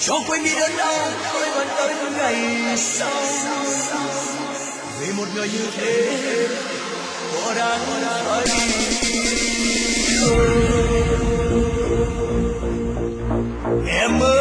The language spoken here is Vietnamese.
cho quên đi đớn đau tôi vẫn tới những ngày sau vì một người như thế có đáng phải đi em ơi.